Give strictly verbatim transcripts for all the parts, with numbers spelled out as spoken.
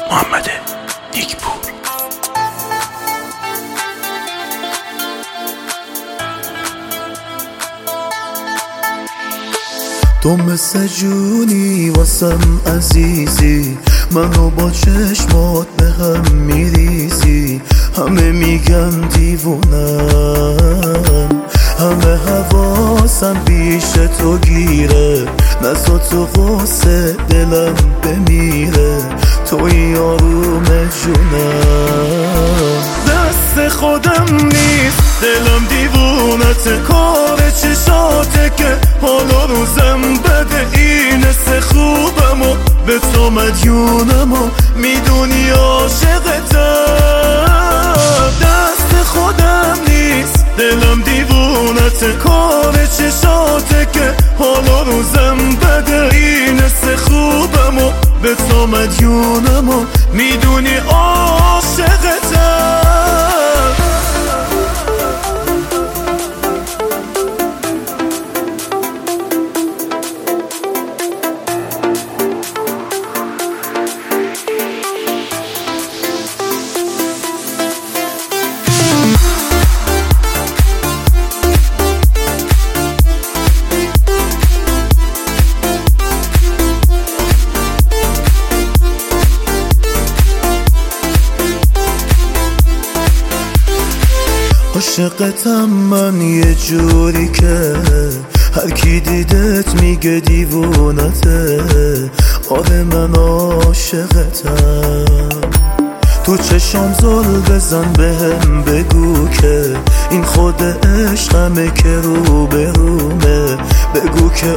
محمد نیکپور. تو مثل جونی واسم عزیزی، منو با چشمات به هم میریزی. همه میگن دیوونم، همه حواسم پیش تو گیره. نزا تو غصه دلم بمیره، توی آروم جونم. دست خودم نیست دلم دیوونت، کار چشاته که حالا روزم بده. این سه خوبم و به تو مدیونم و میدونی عاشقتم. دست خودم نیست دلم دیوونت، کار چشاته که حالا روزم بده. این سه خوبم و به تو مدیونم و میدونی عاشقتم. عاشقتم من یه جوری که هر کی دیدت میگه دیوونته. آره من عاشقتم، تو چشام زل بزن بهم بگو که این خود عشقمه که رو به رومه. بگو که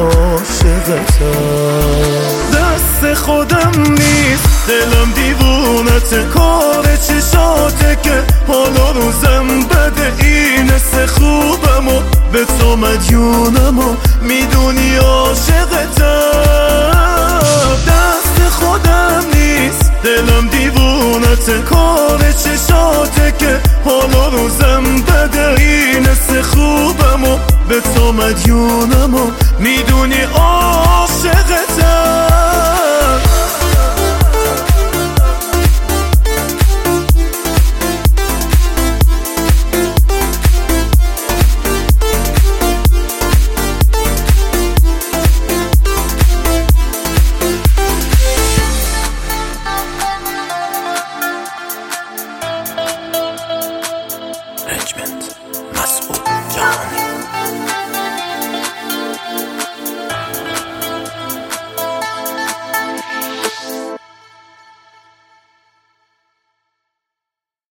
عاشقتم. دست خودم نیست دلم دیوونت، کار چشاته که حالا روزم بده. این سه خوبم و به تو مدیونم و میدونی عاشقتم. دست خودم نیست دلم دیوونت، کار چشاته که حالا روزم بده. این سه خوبم و به تو مدیونم و میدونی عاشقتم.